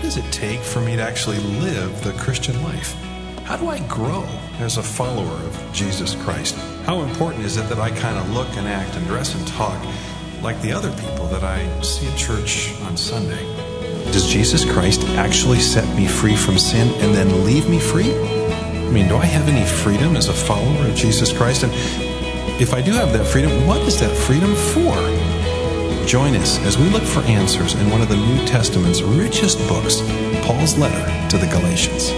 does it take for me to actually live the Christian life? How do I grow as a follower of Jesus Christ? How important is it that I kind of look and act and dress and talk like the other people that I see at church on Sunday? Does Jesus Christ actually set me free from sin and then leave me free? I mean, do I have any freedom as a follower of Jesus Christ? And if I do have that freedom, what is that freedom for? Join us as we look for answers in one of the New Testament's richest books, Paul's letter to the Galatians.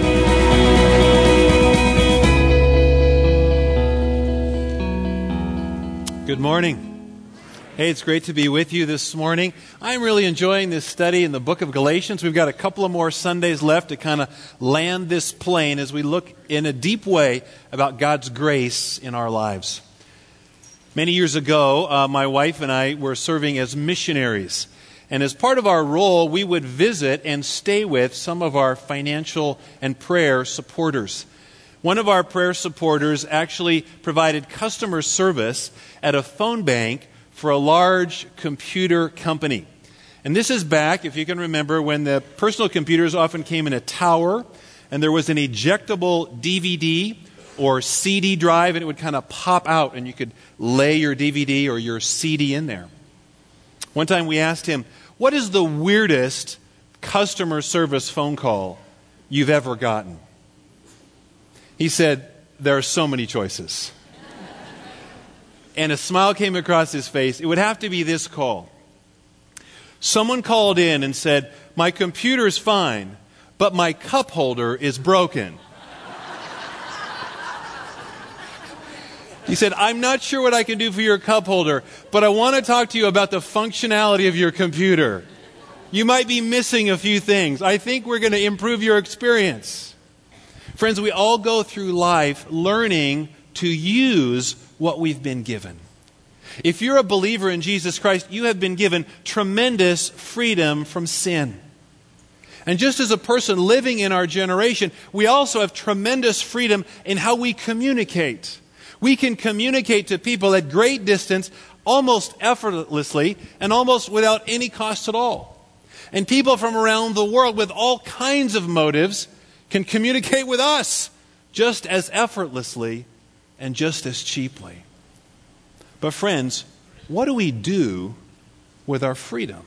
Good morning. Hey, it's great to be with you this morning. I'm really enjoying this study in the book of Galatians. We've got a couple of more Sundays left to kind of land this plane as we look in a deep way about God's grace in our lives. Many years ago, my wife and I were serving as missionaries. And as part of our role, we would visit and stay with some of our financial and prayer supporters. One of our prayer supporters actually provided customer service at a phone bank for a large computer company. And this is back, if you can remember, when the personal computers often came in a tower and there was an ejectable DVD or CD drive and it would kind of pop out and you could lay your DVD or your CD in there. One time we asked him, what is the weirdest customer service phone call you've ever gotten? He said, there are so many choices. And a smile came across his face. It would have to be this call. Someone called in and said, my computer's fine, but my cup holder is broken. He said, I'm not sure what I can do for your cup holder, but I want to talk to you about the functionality of your computer. You might be missing a few things. I think we're going to improve your experience. Friends, we all go through life learning to use what we've been given. If you're a believer in Jesus Christ, you have been given tremendous freedom from sin. And just as a person living in our generation, we also have tremendous freedom in how we communicate. We can communicate to people at great distance, almost effortlessly, and almost without any cost at all. And people from around the world with all kinds of motives can communicate with us just as effortlessly and just as cheaply. But friends, what do we do with our freedom?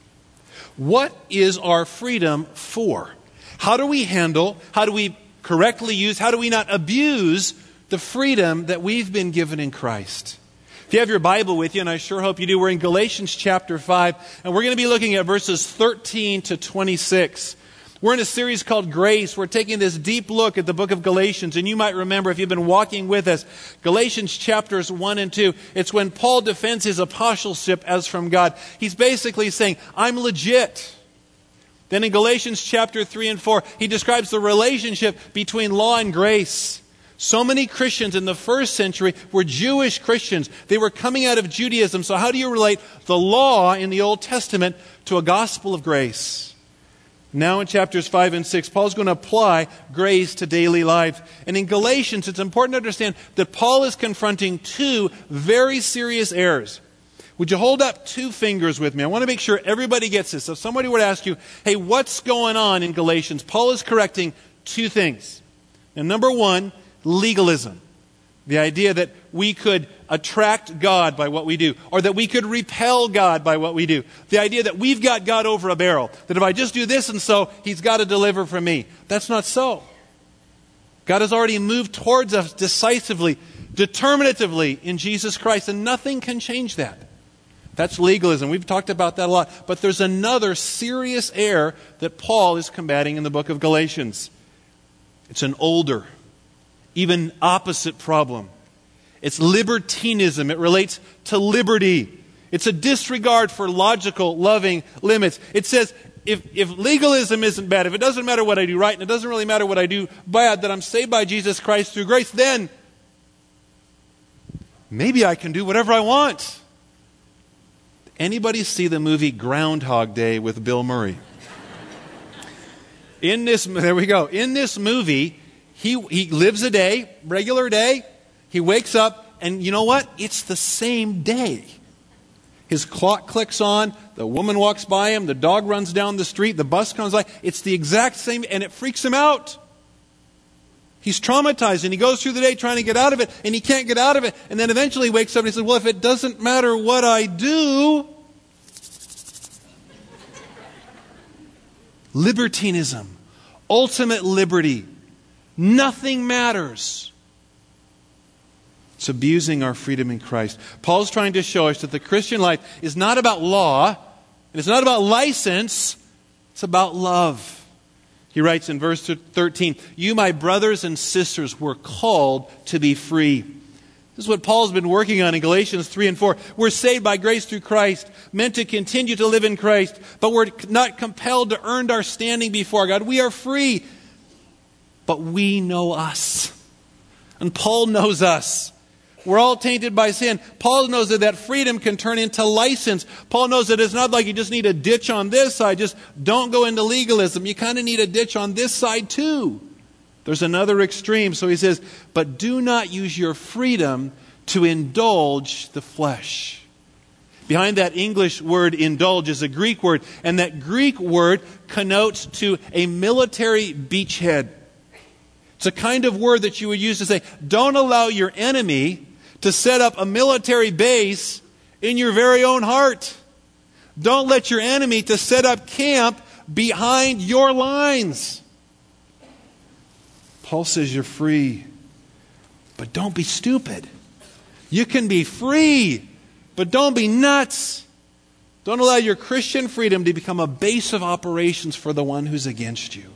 What is our freedom for? How do we handle, how do we correctly use, how do we not abuse the freedom that we've been given in Christ? If you have your Bible with you, and I sure hope you do, we're in Galatians chapter 5, and we're going to be looking at verses 13 to 26. We're in a series called Grace. We're taking this deep look at the book of Galatians. And you might remember, if you've been walking with us, Galatians chapters 1 and 2, it's when Paul defends his apostleship as from God. He's basically saying, I'm legit. Then in Galatians chapter 3 and 4, he describes the relationship between law and grace. So many Christians in the first century were Jewish Christians. They were coming out of Judaism. So how do you relate the law in the Old Testament to a gospel of grace? Now in chapters 5 and 6, Paul's going to apply grace to daily life. And in Galatians, it's important to understand that Paul is confronting two very serious errors. Would you hold up two fingers with me? I want to make sure everybody gets this. So if somebody were to ask you, hey, what's going on in Galatians? Paul is correcting two things. And number one, legalism. The idea that we could attract God by what we do, or that we could repel God by what we do. The idea that we've got God over a barrel, that if I just do this and so, He's got to deliver for me. That's not so. God has already moved towards us decisively, determinatively in Jesus Christ, and nothing can change that. That's legalism. We've talked about that a lot. But there's another serious error that Paul is combating in the book of Galatians. It's an older, even opposite problem. It's libertinism. It relates to liberty. It's a disregard for logical, loving limits. It says, if legalism isn't bad, if it doesn't matter what I do right, and it doesn't really matter what I do bad, that I'm saved by Jesus Christ through grace, then maybe I can do whatever I want. Anybody see the movie Groundhog Day with Bill Murray? There we go. In this movie, he lives a day, regular day. He wakes up, and you know what? It's the same day. His clock clicks on, The woman walks by him. The dog runs down the street. The bus comes by. It's the exact same, and it freaks him out. He's traumatized, and he goes through the day trying to get out of it, and he can't get out of it. And then eventually he wakes up and he says, well, if it doesn't matter what I do... Libertinism, ultimate liberty. Nothing matters. It's abusing our freedom in Christ. Paul's trying to show us that the Christian life is not about law, and it's not about license, it's about love. He writes in verse 13, you, my brothers and sisters, were called to be free. This is what Paul's been working on in Galatians 3 and 4. We're saved by grace through Christ, meant to continue to live in Christ, but we're not compelled to earn our standing before God. We are free, but we know us. And Paul knows us. We're all tainted by sin. Paul knows that freedom can turn into license. Paul knows that it's not like you just need a ditch on this side. Just don't go into legalism. You kind of need a ditch on this side too. There's another extreme. So he says, but do not use your freedom to indulge the flesh. Behind that English word indulge is a Greek word. And that Greek word connotes to a military beachhead. It's a kind of word that you would use to say, don't allow your enemy to set up a military base in your very own heart. Don't let your enemy to set up camp behind your lines. Paul says you're free, but don't be stupid. You can be free, but don't be nuts. Don't allow your Christian freedom to become a base of operations for the one who's against you.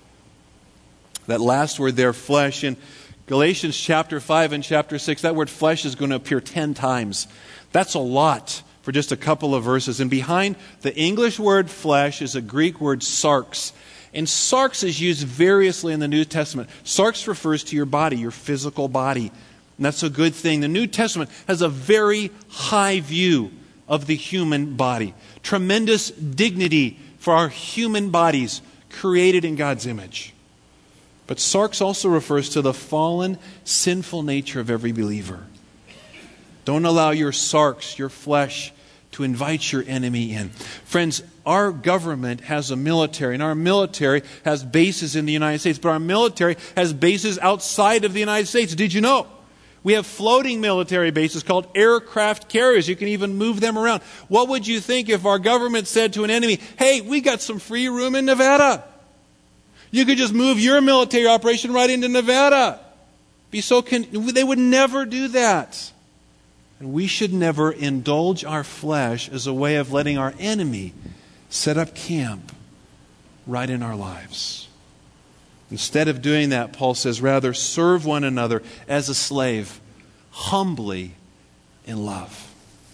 That last word there, flesh, in Galatians chapter 5 and chapter 6, that word flesh is going to appear 10 times. That's a lot for just a couple of verses. And behind the English word flesh is a Greek word sarx. And sarx is used variously in the New Testament. Sarx refers to your body, your physical body. And that's a good thing. The New Testament has a very high view of the human body. Tremendous dignity for our human bodies created in God's image. But sarx also refers to the fallen, sinful nature of every believer. Don't allow your sarx, your flesh, to invite your enemy in. Friends, our government has a military, and our military has bases in the United States, but our military has bases outside of the United States. Did you know? We have floating military bases called aircraft carriers. You can even move them around. What would you think if our government said to an enemy, hey, we got some free room in Nevada. You could just move your military operation right into Nevada. They would never do that. And we should never indulge our flesh as a way of letting our enemy set up camp right in our lives. Instead of doing that, Paul says, rather serve one another as a slave, humbly in love.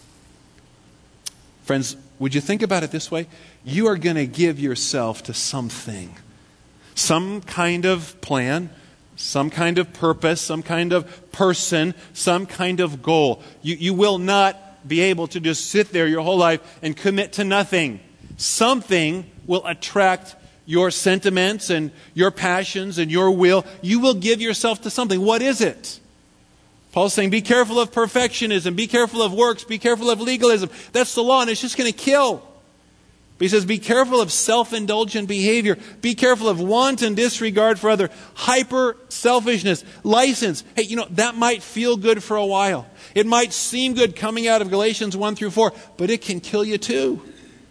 Friends, would you think about it this way? You are going to give yourself to something. Some kind of plan, some kind of purpose, some kind of person, some kind of goal. You will not be able to just sit there your whole life and commit to nothing. Something will attract your sentiments and your passions and your will. You will give yourself to something. What is it? Paul's saying, be careful of perfectionism, be careful of works, be careful of legalism. That's the law, and it's just going to kill. But he says, be careful of self-indulgent behavior. Be careful of wanton disregard for other. Hyper-selfishness. License. Hey, that might feel good for a while. It might seem good coming out of Galatians 1 through 4, but it can kill you too.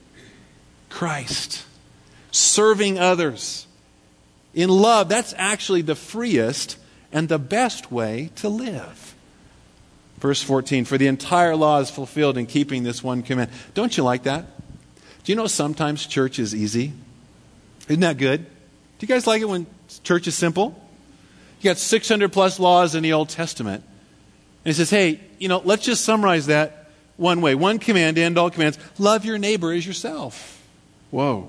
Christ. Serving others. In love, that's actually the freest and the best way to live. Verse 14, for the entire law is fulfilled in keeping this one command. Don't you like that? Do you know sometimes church is easy? Isn't that good? Do you guys like it when church is simple? You got 600 plus laws in the Old Testament. And he says, hey, let's just summarize that one way. One command to end all commands. Love your neighbor as yourself. Whoa.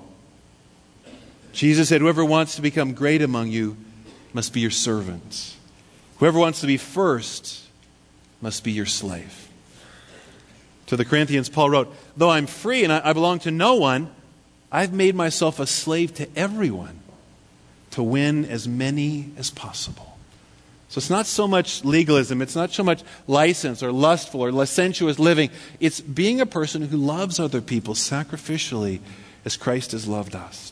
Jesus said, whoever wants to become great among you must be your servant. Whoever wants to be first must be your slave. To the Corinthians, Paul wrote, though I'm free and I belong to no one, I've made myself a slave to everyone to win as many as possible. So it's not so much legalism, it's not so much license or lustful or licentious living. It's being a person who loves other people sacrificially as Christ has loved us.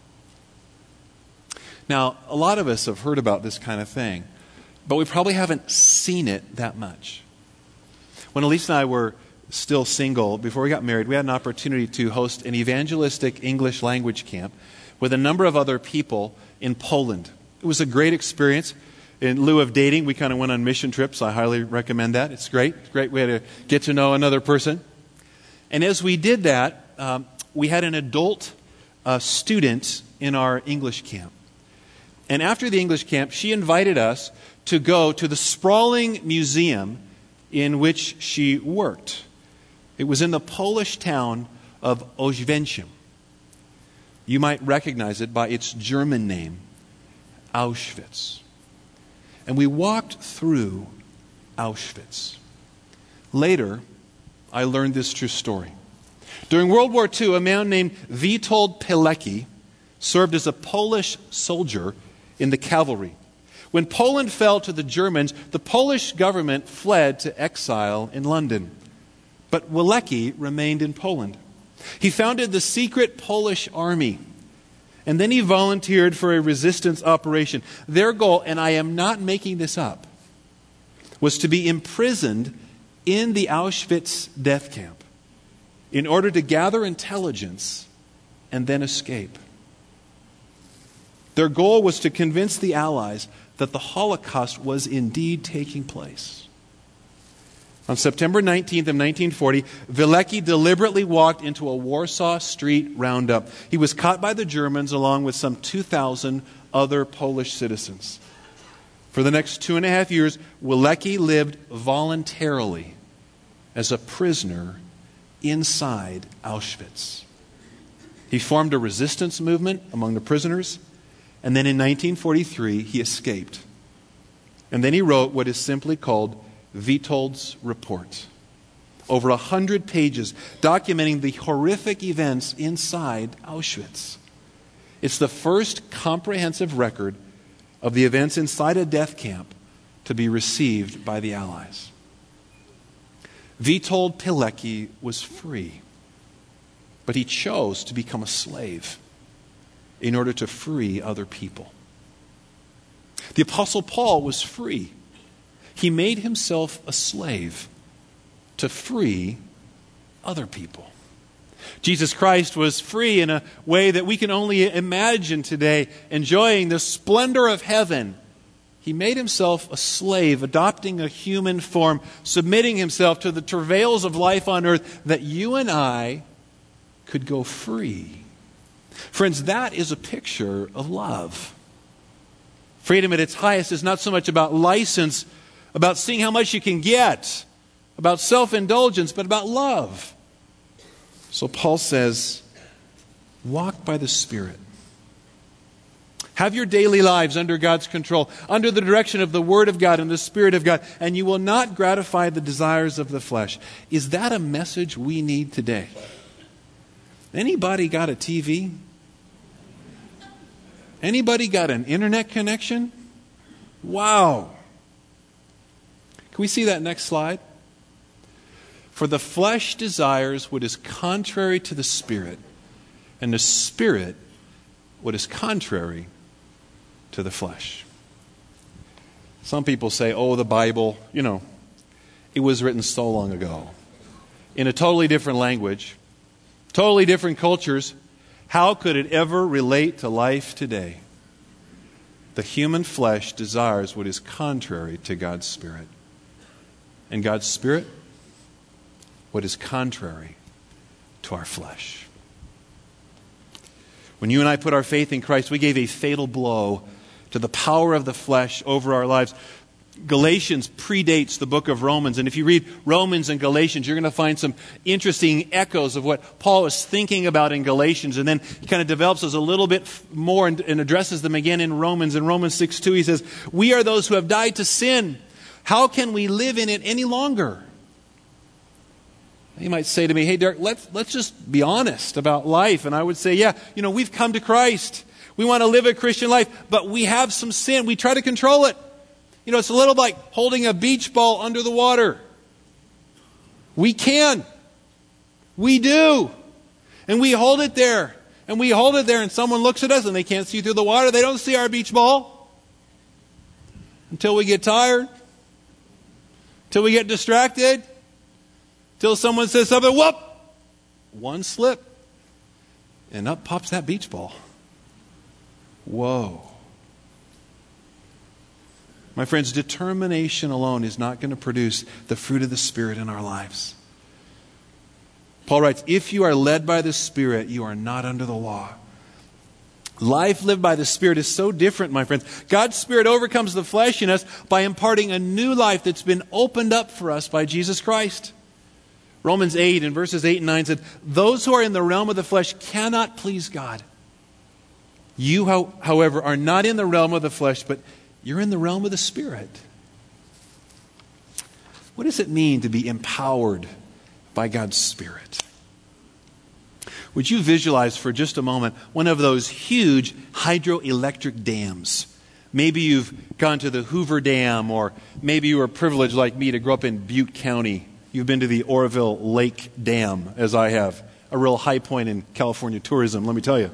Now, a lot of us have heard about this kind of thing, but we probably haven't seen it that much. When Elise and I were still single, before we got married, we had an opportunity to host an evangelistic English language camp with a number of other people in Poland. It was a great experience. In lieu of dating, we kind of went on mission trips. I highly recommend that. It's great. It's a great way to get to know another person. And as we did that, we had an adult student in our English camp. And after the English camp, she invited us to go to the sprawling museum in which she worked. It was in the Polish town of Oświęcim. You might recognize it by its German name, Auschwitz. And we walked through Auschwitz. Later, I learned this true story. During World War II, a man named Witold Pilecki served as a Polish soldier in the cavalry. When Poland fell to the Germans, the Polish government fled to exile in London. But Pilecki remained in Poland. He founded the secret Polish army. And then he volunteered for a resistance operation. Their goal, and I am not making this up, was to be imprisoned in the Auschwitz death camp in order to gather intelligence and then escape. Their goal was to convince the Allies that the Holocaust was indeed taking place. On September 19th of 1940, Pilecki deliberately walked into a Warsaw street roundup. He was caught by the Germans along with some 2,000 other Polish citizens. For the next 2.5 years, Pilecki lived voluntarily as a prisoner inside Auschwitz. He formed a resistance movement among the prisoners, and then in 1943, he escaped. And then he wrote what is simply called Witold's Report. Over 100 pages documenting the horrific events inside Auschwitz. It's the first comprehensive record of the events inside a death camp to be received by the Allies. Witold Pilecki was free, but he chose to become a slave in order to free other people. The Apostle Paul was free. He made himself a slave to free other people. Jesus Christ was free in a way that we can only imagine today, enjoying the splendor of heaven. He made himself a slave, adopting a human form, submitting himself to the travails of life on earth, that you and I could go free. Friends, that is a picture of love. Freedom at its highest is not so much about license, about seeing how much you can get, about self-indulgence, but about love. So Paul says, walk by the Spirit. Have your daily lives under God's control, under the direction of the Word of God and the Spirit of God, and you will not gratify the desires of the flesh. Is that a message we need today? Anybody got a TV? Anybody got an internet connection? Wow. Can we see that next slide? For the flesh desires what is contrary to the Spirit, and the Spirit what is contrary to the flesh. Some people say, oh, the Bible, it was written so long ago, in a totally different language, totally different cultures. How could it ever relate to life today? The human flesh desires what is contrary to God's Spirit. And God's Spirit, what is contrary to our flesh. When you and I put our faith in Christ, we gave a fatal blow to the power of the flesh over our lives. Galatians predates the book of Romans. And if you read Romans and Galatians, you're going to find some interesting echoes of what Paul was thinking about in Galatians. And then he kind of develops those a little bit more and addresses them again in Romans. In Romans 6:2, he says, we are those who have died to sin. How can we live in it any longer? You might say to me, hey, Derek, let's just be honest about life. And I would say, we've come to Christ. We want to live a Christian life, but we have some sin. We try to control it. You know, it's a little like holding a beach ball under the water. We can. We do. And we hold it there. And we hold it there, and someone looks at us and they can't see through the water. They don't see our beach ball. Until we get tired. Until we get distracted. Until someone says something, whoop! One slip. And up pops that beach ball. Whoa. My friends, determination alone is not going to produce the fruit of the Spirit in our lives. Paul writes, if you are led by the Spirit, you are not under the law. Life lived by the Spirit is so different, my friends. God's Spirit overcomes the flesh in us by imparting a new life that's been opened up for us by Jesus Christ. Romans 8 and verses 8 and 9 said, those who are in the realm of the flesh cannot please God. You, however, are not in the realm of the flesh, but you're in the realm of the Spirit. What does it mean to be empowered by God's Spirit? Would you visualize for just a moment one of those huge hydroelectric dams? Maybe you've gone to the Hoover Dam, or maybe you were privileged like me to grow up in Butte County. You've been to the Oroville Lake Dam, as I have. A real high point in California tourism, let me tell you.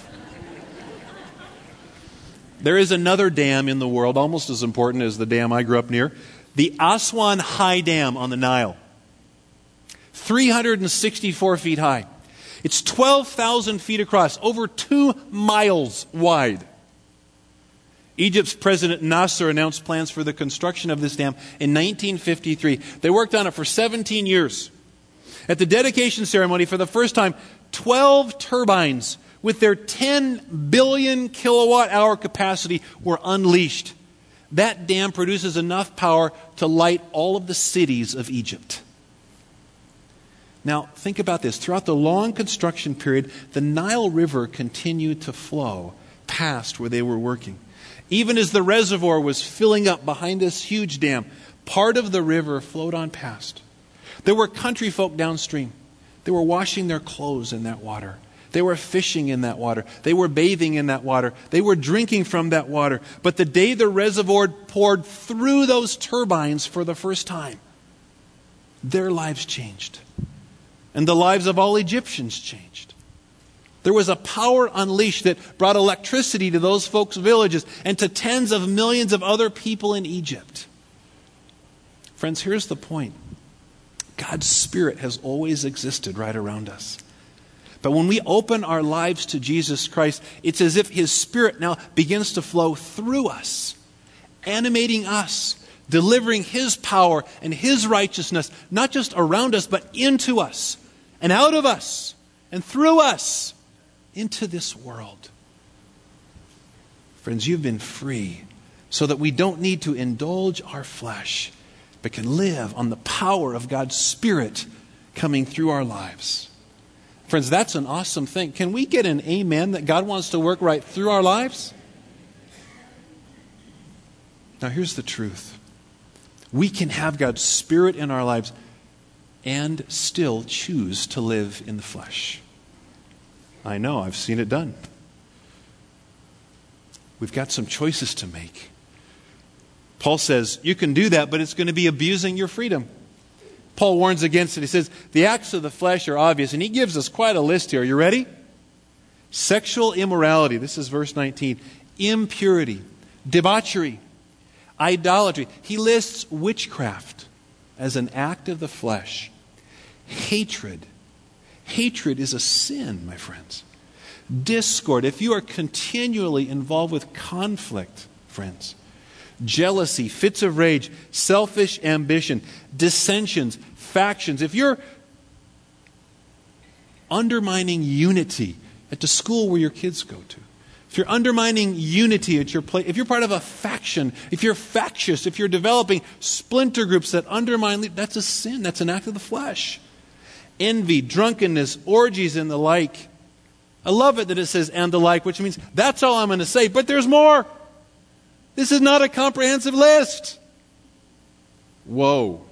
There is another dam in the world, almost as important as the dam I grew up near, the Aswan High Dam on the Nile. 364 feet high. It's 12,000 feet across, over 2 miles wide. Egypt's President Nasser announced plans for the construction of this dam in 1953. They worked on it for 17 years. At the dedication ceremony, for the first time, 12 turbines with their 10 billion kilowatt hour capacity were unleashed. That dam produces enough power to light all of the cities of Egypt. Now, think about this. Throughout the long construction period, the Nile River continued to flow past where they were working. Even as the reservoir was filling up behind this huge dam, part of the river flowed on past. There were country folk downstream. They were washing their clothes in that water. They were fishing in that water. They were bathing in that water. They were drinking from that water. But the day the reservoir poured through those turbines for the first time, their lives changed. And the lives of all Egyptians changed. There was a power unleashed that brought electricity to those folks' villages and to tens of millions of other people in Egypt. Friends, here's the point. God's Spirit has always existed right around us. But when we open our lives to Jesus Christ, it's as if His Spirit now begins to flow through us, animating us, delivering His power and His righteousness, not just around us, but into us, and out of us, and through us, into this world. Friends, you've been free so that we don't need to indulge our flesh, but can live on the power of God's Spirit coming through our lives. Friends, that's an awesome thing. Can we get an amen that God wants to work right through our lives? Now, here's the truth. We can have God's Spirit in our lives and still choose to live in the flesh. I know, I've seen it done. We've got some choices to make. Paul says, you can do that, but it's going to be abusing your freedom. Paul warns against it. He says, the acts of the flesh are obvious. And he gives us quite a list here. Are you ready? Sexual immorality. This is verse 19. Impurity. Debauchery. Idolatry. He lists witchcraft as an act of the flesh. Hatred. Hatred is a sin, my friends. Discord. If you are continually involved with conflict, friends. Jealousy, fits of rage, selfish ambition, dissensions, factions. If you're undermining unity at the school where your kids go to, if you're undermining unity at your place, if you're part of a faction, if you're factious, if you're developing splinter groups that undermine, that's a sin. That's an act of the flesh. Envy, drunkenness, orgies, and the like. I love it that it says and the like, which means that's all I'm going to say, but there's more. This is not a comprehensive list. Whoa.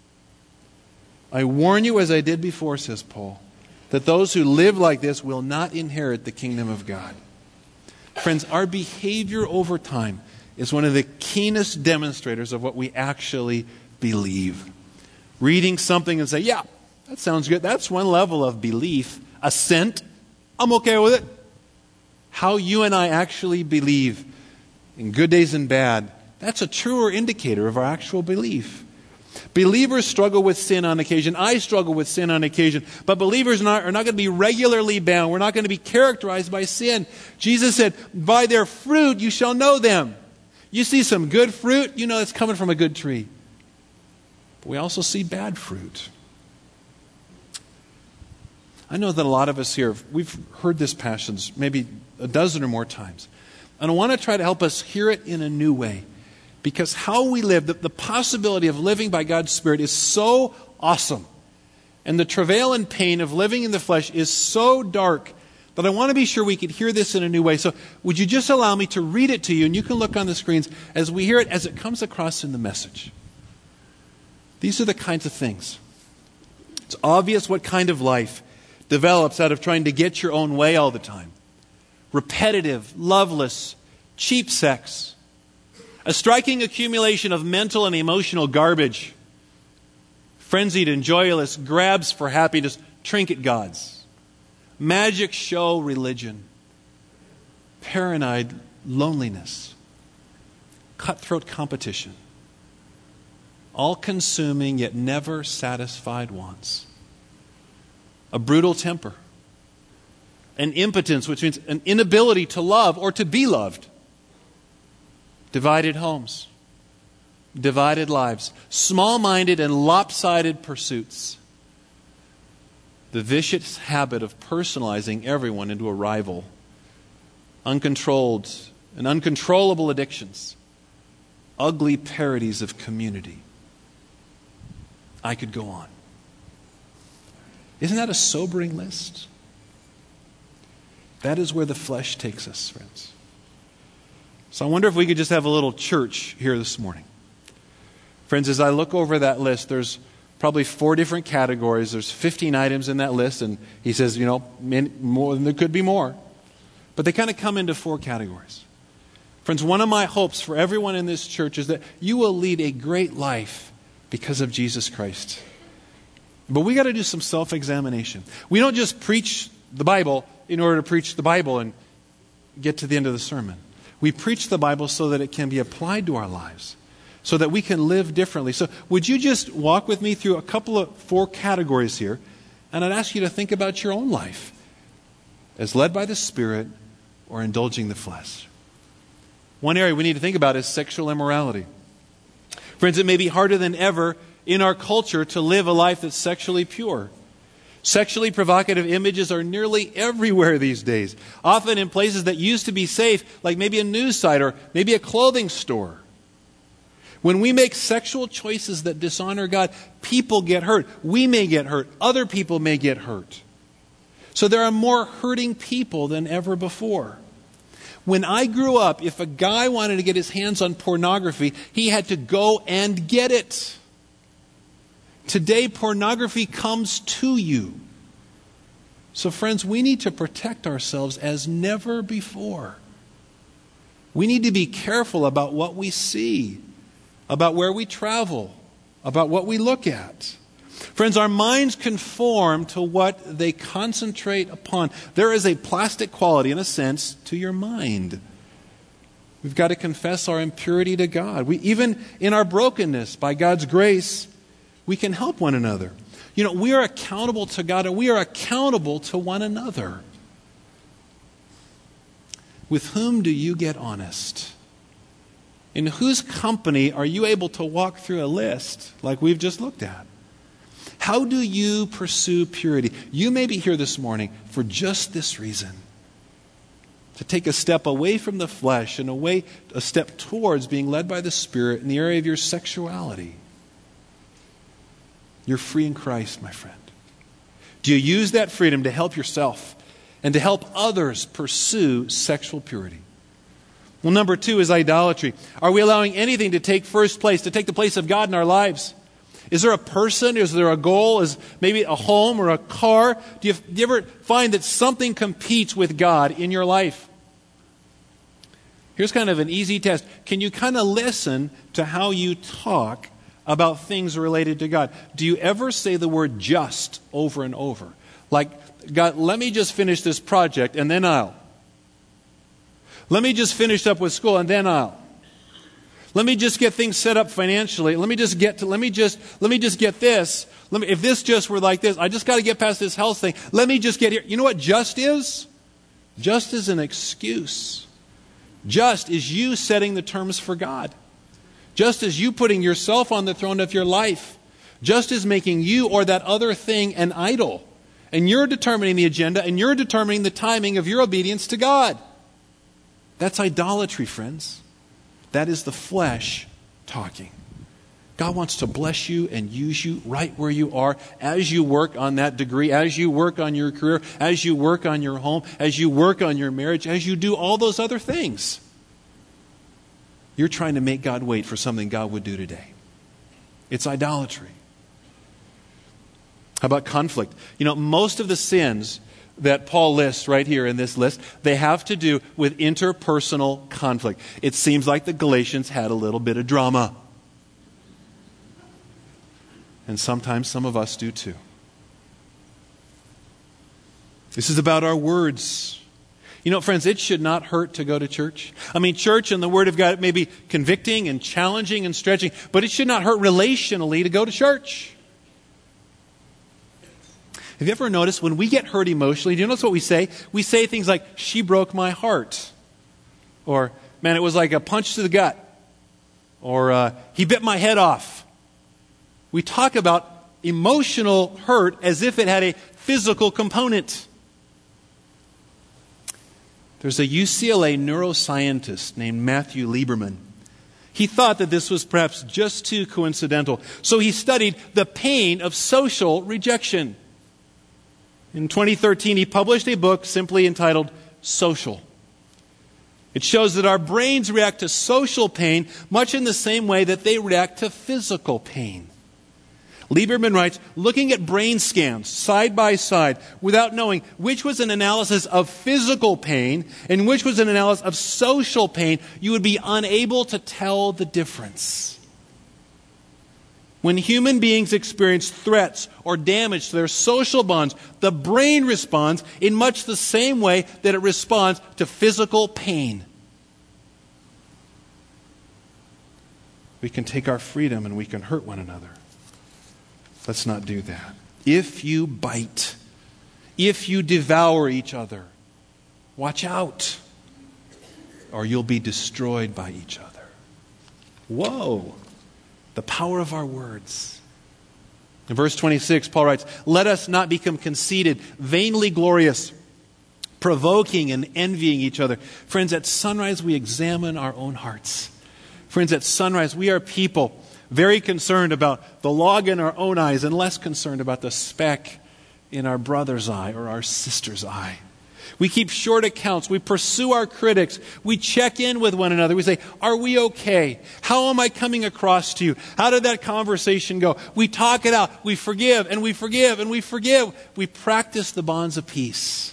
I warn you, as I did before, says Paul, that those who live like this will not inherit the kingdom of God. Friends, our behavior over time is one of the keenest demonstrators of what we actually believe. Reading something and say, yeah, that sounds good. That's one level of belief. Assent, I'm okay with it. How you and I actually believe in good days and bad, that's a truer indicator of our actual belief. Believers struggle with sin on occasion. I struggle with sin on occasion. But believers are not going to be regularly bound. We're not going to be characterized by sin. Jesus said, by their fruit you shall know them. You see some good fruit, you know it's coming from a good tree. But we also see bad fruit. I know that a lot of us here, we've heard this passage maybe a dozen or more times. And I want to try to help us hear it in a new way. Because how we live, the possibility of living by God's Spirit is so awesome. And the travail and pain of living in the flesh is so dark that I want to be sure we could hear this in a new way. So would you just allow me to read it to you, and you can look on the screens as we hear it as it comes across in the message. These are the kinds of things. It's obvious what kind of life develops out of trying to get your own way all the time. Repetitive, loveless, cheap sex. A striking accumulation of mental and emotional garbage. Frenzied and joyless grabs for happiness, trinket gods. Magic show religion. Paranoid loneliness. Cutthroat competition. All-consuming yet never satisfied wants. A brutal temper. An impotence, which means an inability to love or to be loved. Divided homes. Divided lives. Small-minded and lopsided pursuits. The vicious habit of personalizing everyone into a rival. Uncontrolled and uncontrollable addictions. Ugly parodies of community. I could go on. Isn't that a sobering list? That is where the flesh takes us, friends. So I wonder if we could just have a little church here this morning. Friends, as I look over that list, there's probably 4 different categories. There's 15 items in that list, and he says, more than there could be more. But they kind of come into 4 categories. Friends, one of my hopes for everyone in this church is that you will lead a great life because of Jesus Christ. But we got to do some self-examination. We don't just preach the Bible in order to preach the Bible and get to the end of the sermon. We preach the Bible so that it can be applied to our lives, so that we can live differently. So would you just walk with me through a couple of 4 categories here, and I'd ask you to think about your own life as led by the Spirit or indulging the flesh. One area we need to think about is sexual immorality. Friends, it may be harder than ever in our culture to live a life that's sexually pure. Sexually provocative images are nearly everywhere these days, often in places that used to be safe, like maybe a news site or maybe a clothing store. When we make sexual choices that dishonor God, people get hurt. We may get hurt. Other people may get hurt. So there are more hurting people than ever before. When I grew up, if a guy wanted to get his hands on pornography, he had to go and get it. Today, pornography comes to you. So friends, we need to protect ourselves as never before. We need to be careful about what we see, about where we travel, about what we look at. Friends, our minds conform to what they concentrate upon. There is a plastic quality, in a sense, to your mind. We've got to confess our impurity to God. Even in our brokenness, by God's grace, we can help one another. We are accountable to God, and we are accountable to one another. With whom do you get honest? In whose company are you able to walk through a list like we've just looked at? How do you pursue purity? You may be here this morning for just this reason. To take a step away from the flesh and a step towards being led by the Spirit in the area of your sexuality. You're free in Christ, my friend. Do you use that freedom to help yourself and to help others pursue sexual purity? Well, number 2 is idolatry. Are we allowing anything to take first place, to take the place of God in our lives? Is there a person? Is there a goal? Is maybe a home or a car? Do you ever find that something competes with God in your life? Here's kind of an easy test. Can you kind of listen to how you talk about things related to God? Do you ever say the word just over and over? Like, God, let me just finish this project and then I'll. Let me just finish up with school and then I'll. Let me just get things set up financially. Let me just get this. If this just were like this, I just got to get past this health thing. Let me just get here. You know what just is? Just is an excuse. Just is you setting the terms for God. Just as you putting yourself on the throne of your life. Just as making you or that other thing an idol. And you're determining the agenda and you're determining the timing of your obedience to God. That's idolatry, friends. That is the flesh talking. God wants to bless you and use you right where you are as you work on that degree, as you work on your career, as you work on your home, as you work on your marriage, as you do all those other things. You're trying to make God wait for something God would do today. It's idolatry. How about conflict? You know, most of the sins that Paul lists right here in this list, they have to do with interpersonal conflict. It seems like the Galatians had a little bit of drama. And sometimes some of us do too. This is about our words. You know, friends, it should not hurt to go to church. I mean, church and the Word of God may be convicting and challenging and stretching, but it should not hurt relationally to go to church. Have you ever noticed when we get hurt emotionally, do you notice what we say? We say things like, she broke my heart. Or, man, it was like a punch to the gut. Or, he bit my head off. We talk about emotional hurt as if it had a physical component. There's a UCLA neuroscientist named Matthew Lieberman. He thought that this was perhaps just too coincidental. So he studied the pain of social rejection. In 2013, he published a book simply entitled Social. It shows that our brains react to social pain much in the same way that they react to physical pain. Lieberman writes, looking at brain scans side by side without knowing which was an analysis of physical pain and which was an analysis of social pain, you would be unable to tell the difference. When human beings experience threats or damage to their social bonds, the brain responds in much the same way that it responds to physical pain. We can take our freedom and we can hurt one another. Let's not do that. If you bite, if you devour each other, watch out, or you'll be destroyed by each other. Whoa! The power of our words. In verse 26, Paul writes, let us not become conceited, vainly glorious, provoking and envying each other. Friends, at Sunrise, we examine our own hearts. Friends, at Sunrise, we are people very concerned about the log in our own eyes and less concerned about the speck in our brother's eye or our sister's eye. We keep short accounts. We pursue our critics. We check in with one another. We say, are we okay? How am I coming across to you? How did that conversation go? We talk it out. We forgive and we forgive and we forgive. We practice the bonds of peace.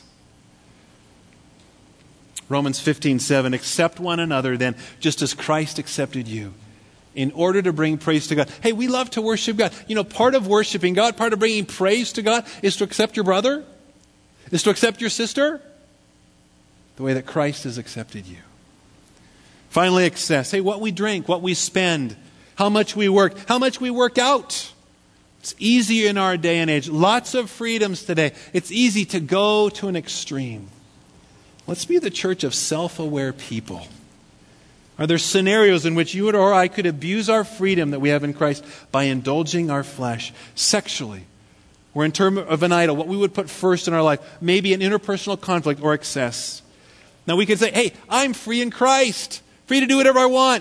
Romans 15:7, accept one another then, just as Christ accepted you, in order to bring praise to God. Hey, we love to worship God. You know, part of worshiping God, part of bringing praise to God is to accept your brother, is to accept your sister, the way that Christ has accepted you. Finally, excess. Hey, what we drink, what we spend, how much we work out. It's easy in our day and age. Lots of freedoms today. It's easy to go to an extreme. Let's be the church of self-aware people. Are there scenarios in which you or I could abuse our freedom that we have in Christ by indulging our flesh sexually? Or in terms of an idol, what we would put first in our life, maybe an interpersonal conflict or excess. Now we could say, hey, I'm free in Christ. Free to do whatever I want.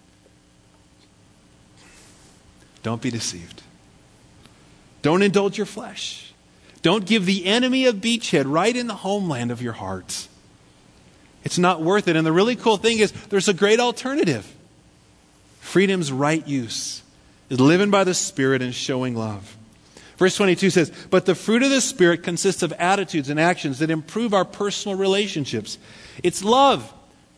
Don't be deceived. Don't indulge your flesh. Don't give the enemy a beachhead right in the homeland of your heart. It's not worth it. And the really cool thing is there's a great alternative. Freedom's right use is living by the Spirit and showing love. Verse 22 says, but the fruit of the Spirit consists of attitudes and actions that improve our personal relationships. It's love.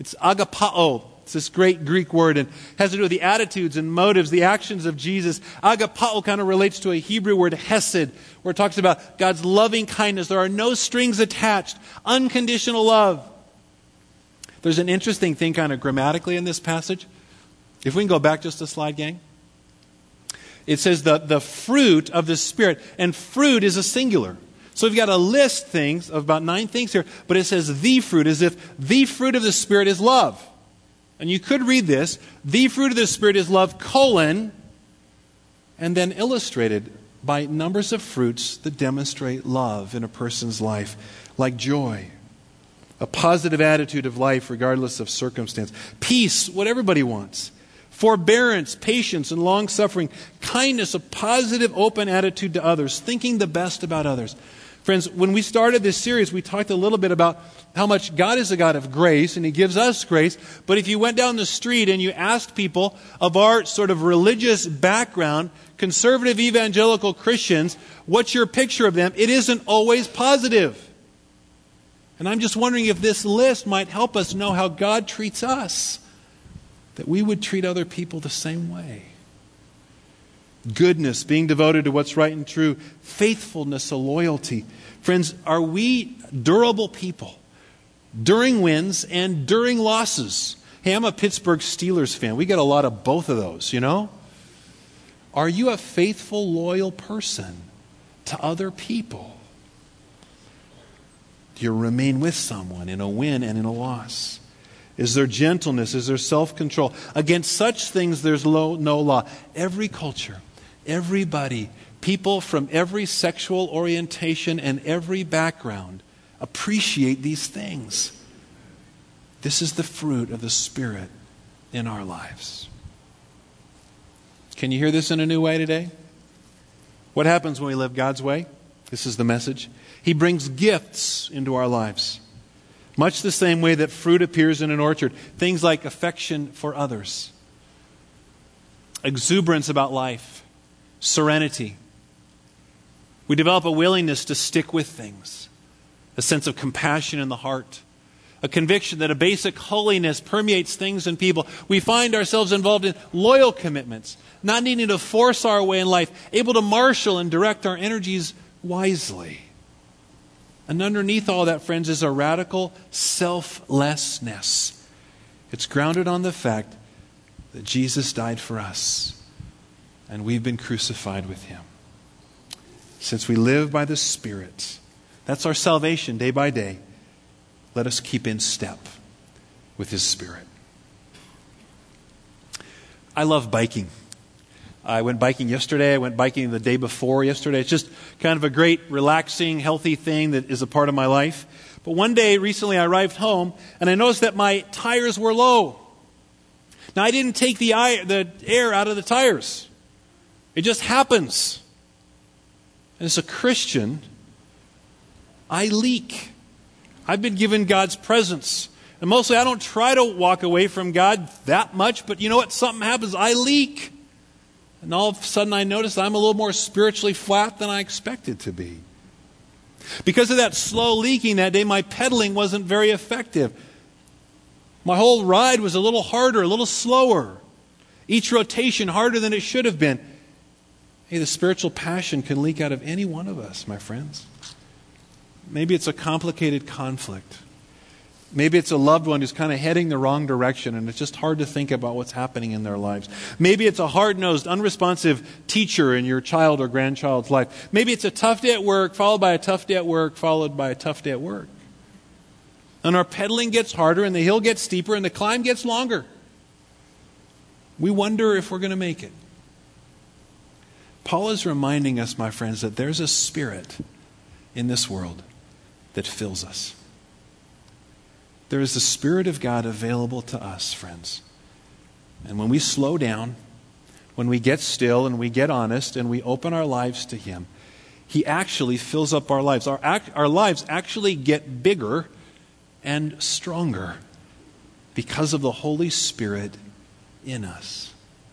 It's agapao. It's this great Greek word and has to do with the attitudes and motives, the actions of Jesus. Agapao kind of relates to a Hebrew word, hesed, where it talks about God's loving kindness. There are no strings attached, unconditional love. There's an interesting thing kind of grammatically in this passage. If we can go back just a slide, gang. It says the fruit of the Spirit, and fruit is a singular. So we've got a list things of about 9 things here, but it says the fruit, as if the fruit of the Spirit is love. And you could read this, the fruit of the Spirit is love, and then illustrated by numbers of fruits that demonstrate love in a person's life, like joy, a positive attitude of life regardless of circumstance, peace, what everybody wants, forbearance, patience, and long-suffering, kindness, a positive, open attitude to others, thinking the best about others. Friends, when we started this series, we talked a little bit about how much God is a God of grace, and He gives us grace. But if you went down the street and you asked people of our sort of religious background, conservative evangelical Christians, what's your picture of them? It isn't always positive. And I'm just wondering if this list might help us know how God treats us, that we would treat other people the same way. Goodness, being devoted to what's right and true, faithfulness, a loyalty. Friends, are we durable people during wins and during losses? Hey, I'm a Pittsburgh Steelers fan. We get a lot of both of those, you know? Are you a faithful, loyal person to other people? Do you remain with someone in a win and in a loss? Is there gentleness? Is there self-control? Against such things there's no law. Every culture, everybody, people from every sexual orientation and every background appreciate these things. This is the fruit of the Spirit in our lives. Can you hear this in a new way today? What happens when we live God's way? This is the message. He brings gifts into our lives. Much the same way that fruit appears in an orchard. Things like affection for others, exuberance about life, serenity. We develop a willingness to stick with things, a sense of compassion in the heart, a conviction that a basic holiness permeates things and people. We find ourselves involved in loyal commitments, not needing to force our way in life, able to marshal and direct our energies wisely. And underneath all that, friends, is a radical selflessness. It's grounded on the fact that Jesus died for us and we've been crucified with Him. Since we live by the Spirit, that's our salvation day by day. Let us keep in step with His Spirit. I love biking. I went biking yesterday. I went biking the day before yesterday. It's just kind of a great, relaxing, healthy thing that is a part of my life. But one day, recently, I arrived home, and I noticed that my tires were low. Now, I didn't take the air out of the tires. It just happens. And as a Christian, I leak. I've been given God's presence. And mostly, I don't try to walk away from God that much, but you know what? Something happens. I leak. And all of a sudden I notice I'm a little more spiritually flat than I expected to be. Because of that slow leaking that day, my pedaling wasn't very effective. My whole ride was a little harder, a little slower. Each rotation harder than it should have been. Hey, the spiritual passion can leak out of any one of us, my friends. Maybe it's a complicated conflict. Maybe it's a loved one who's kind of heading the wrong direction and it's just hard to think about what's happening in their lives. Maybe it's a hard-nosed, unresponsive teacher in your child or grandchild's life. Maybe it's a tough day at work, followed by a tough day at work, followed by a tough day at work. And our pedaling gets harder and the hill gets steeper and the climb gets longer. We wonder if we're going to make it. Paul is reminding us, my friends, that there's a spirit in this world that fills us. There is the Spirit of God available to us, friends. And when we slow down, when we get still and we get honest and we open our lives to Him, He actually fills up our lives. Our lives actually get bigger and stronger because of the Holy Spirit in us.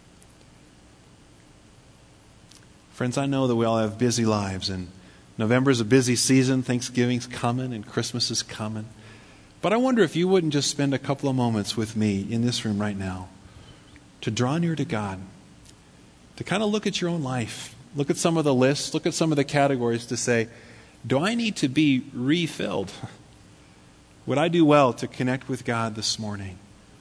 Friends, I know that we all have busy lives, and November is a busy season. Thanksgiving's coming and Christmas is coming. But I wonder if you wouldn't just spend a couple of moments with me in this room right now to draw near to God, to kind of look at your own life, look at some of the lists, look at some of the categories to say, do I need to be refilled? Would I do well to connect with God this morning?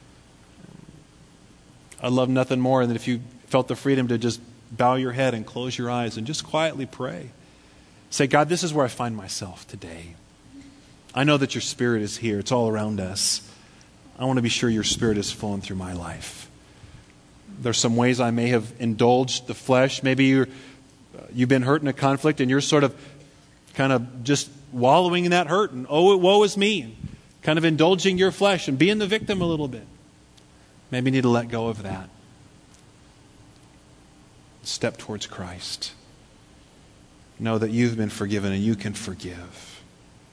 I'd love nothing more than if you felt the freedom to just bow your head and close your eyes and just quietly pray. Say, God, this is where I find myself today. I know that your Spirit is here. It's all around us. I want to be sure your Spirit is flowing through my life. There's some ways I may have indulged the flesh. Maybe you've been hurt in a conflict and you're sort of kind of just wallowing in that hurt and woe is me, and kind of indulging your flesh and being the victim a little bit. Maybe you need to let go of that. Step towards Christ. Know that you've been forgiven and you can forgive.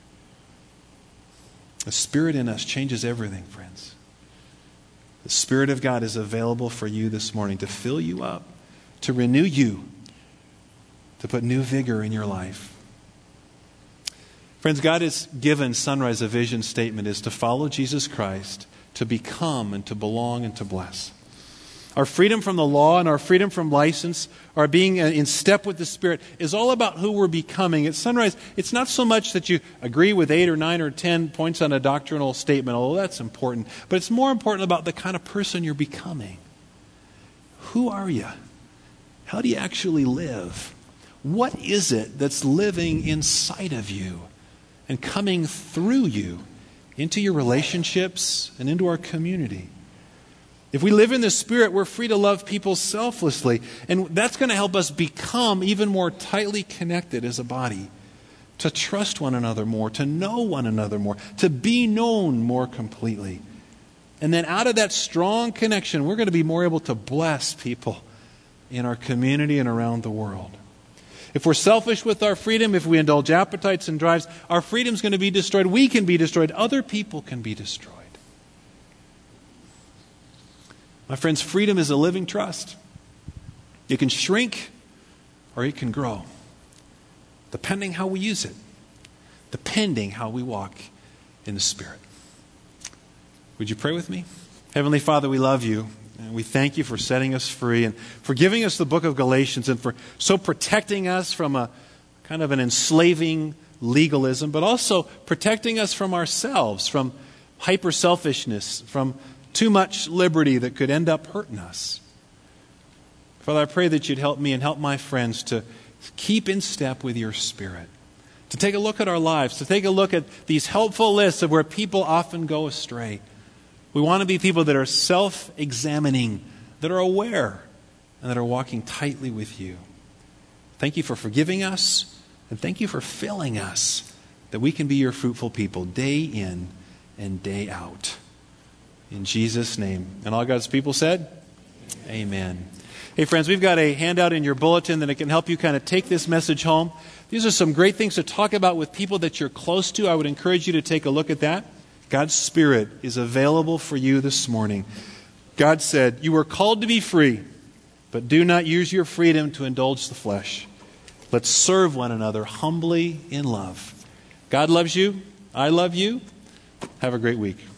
The Spirit in us changes everything, friends. The Spirit of God is available for you this morning to fill you up, to renew you, to put new vigor in your life. Friends, God has given Sunrise a vision statement is to follow Jesus Christ, to become and to belong and to bless. Our freedom from the law and our freedom from license, our being in step with the Spirit, is all about who we're becoming. At Sunrise, it's not so much that you agree with 8 or 9 or 10 points on a doctrinal statement, although that's important, but it's more important about the kind of person you're becoming. Who are you? How do you actually live? What is it that's living inside of you and coming through you into your relationships and into our community? If we live in the Spirit, we're free to love people selflessly. And that's going to help us become even more tightly connected as a body. To trust one another more, to know one another more, to be known more completely. And then out of that strong connection, we're going to be more able to bless people in our community and around the world. If we're selfish with our freedom, if we indulge appetites and drives, our freedom's going to be destroyed. We can be destroyed. Other people can be destroyed. My friends, freedom is a living trust. It can shrink or it can grow, depending how we use it, depending how we walk in the Spirit. Would you pray with me? Heavenly Father, we love you, and we thank you for setting us free and for giving us the book of Galatians and for so protecting us from a kind of an enslaving legalism, but also protecting us from ourselves, from hyper-selfishness, from too much liberty that could end up hurting us. Father, I pray that you'd help me and help my friends to keep in step with your Spirit, to take a look at our lives, to take a look at these helpful lists of where people often go astray. We want to be people that are self-examining, that are aware, and that are walking tightly with you. Thank you for forgiving us, and thank you for filling us, that we can be your fruitful people day in and day out. In Jesus' name. And all God's people said, Amen. Hey friends, we've got a handout in your bulletin that it can help you kind of take this message home. These are some great things to talk about with people that you're close to. I would encourage you to take a look at that. God's Spirit is available for you this morning. God said, you were called to be free, but do not use your freedom to indulge the flesh. Let's serve one another humbly in love. God loves you. I love you. Have a great week.